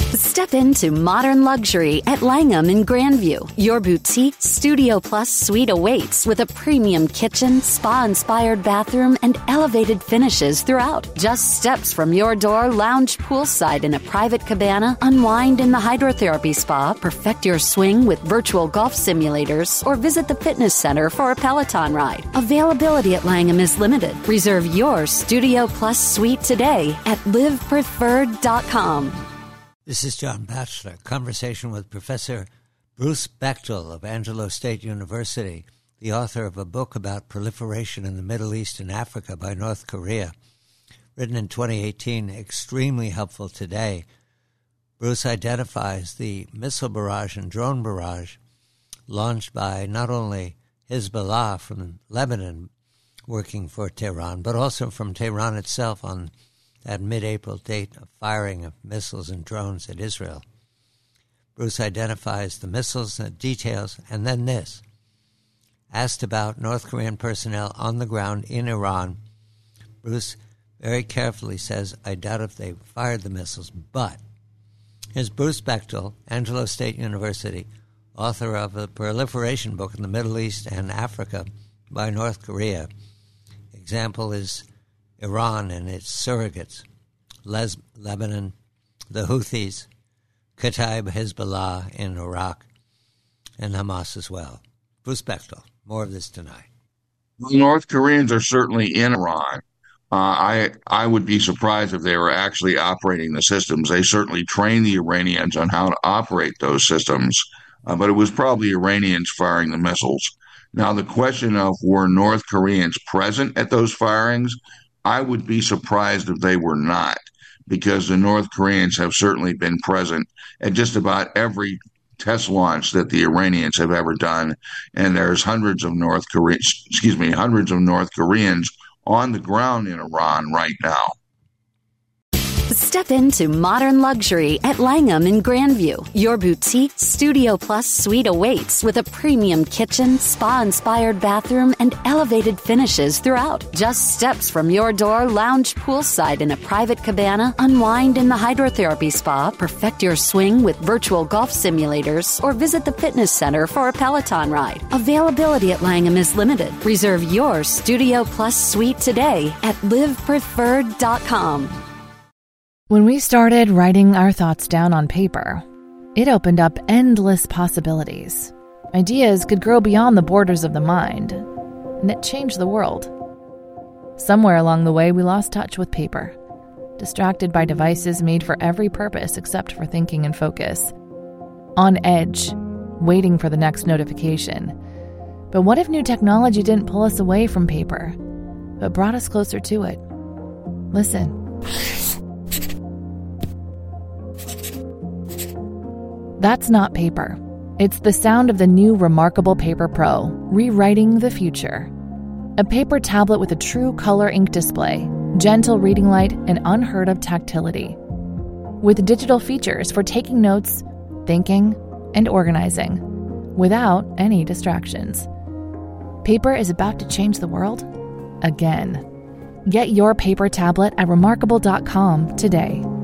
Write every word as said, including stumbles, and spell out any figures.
Step into modern luxury at Langham in Grandview. Your boutique Studio Plus suite awaits with a premium kitchen, spa-inspired bathroom, and elevated finishes throughout. Just steps from your door, lounge poolside in a private cabana, unwind in the hydrotherapy spa, perfect your swing with virtual golf simulators, or visit the fitness center for a Peloton ride. Availability at Langham is limited. Reserve your Studio Plus suite today at live preferred dot com. This is John Batchelor, conversation with Professor Bruce Bechtel of Angelo State University, the author of a book about proliferation in the Middle East and Africa by North Korea, written in twenty eighteen, extremely helpful today. Bruce identifies the missile barrage and drone barrage launched by not only Hezbollah from Lebanon, working for Tehran, but also from Tehran itself on that mid-April date of firing of missiles and drones at Israel. Bruce identifies the missiles and the details, and then this. Asked about North Korean personnel on the ground in Iran, Bruce very carefully says, I doubt if they fired the missiles, but here's Bruce Bechtel, Angelo State University, author of a proliferation book in the Middle East and Africa by North Korea. Example is Iran and its surrogates, Les- Lebanon, the Houthis, Kataib Hezbollah in Iraq, and Hamas as well. Bruce Bechtel, more of this tonight. The North Koreans are certainly in Iran. Uh, I I would be surprised if they were actually operating the systems. They certainly trained the Iranians on how to operate those systems, uh, but it was probably Iranians firing the missiles. Now, the question of were North Koreans present at those firings, I would be surprised if they were not, because the North Koreans have certainly been present at just about every test launch that the Iranians have ever done, and there's hundreds of North Koreans, excuse me, hundreds of North Koreans on the ground in Iran right now. Step into modern luxury at Langham in Grandview. Your boutique Studio Plus suite awaits with a premium kitchen, spa-inspired bathroom, and elevated finishes throughout. Just steps from your door, lounge poolside in a private cabana, unwind in the hydrotherapy spa, perfect your swing with virtual golf simulators, or visit the fitness center for a Peloton ride. Availability at Langham is limited. Reserve your Studio Plus suite today at live preferred dot com. When we started writing our thoughts down on paper, it opened up endless possibilities. Ideas could grow beyond the borders of the mind, and it changed the world. Somewhere along the way, we lost touch with paper, distracted by devices made for every purpose except for thinking and focus. On edge, waiting for the next notification. But what if new technology didn't pull us away from paper, but brought us closer to it? Listen. That's not paper. It's the sound of the new Remarkable Paper Pro, rewriting the future. A paper tablet with a true color ink display, gentle reading light, and unheard of tactility. With digital features for taking notes, thinking, and organizing, without any distractions. Paper is about to change the world again. Get your paper tablet at remarkable dot com today.